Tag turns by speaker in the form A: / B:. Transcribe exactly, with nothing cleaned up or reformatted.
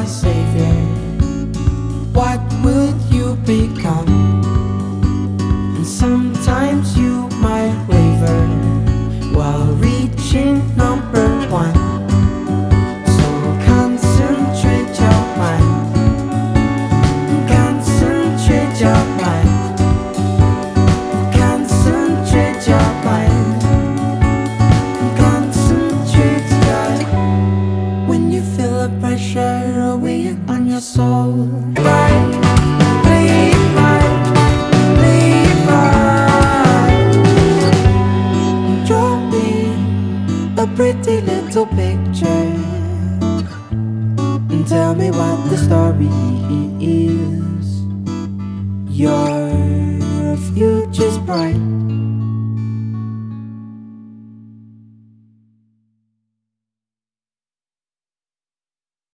A: my savior. What would you become? And sometimes you might waver while reaching number one. So concentrate your mind, concentrate your mind, concentrate your mind, concentrate your. When you feel the pressure weighing on your soul, right, play it right, play it right. Draw me a pretty little picture and tell me what the story is. Your future's bright.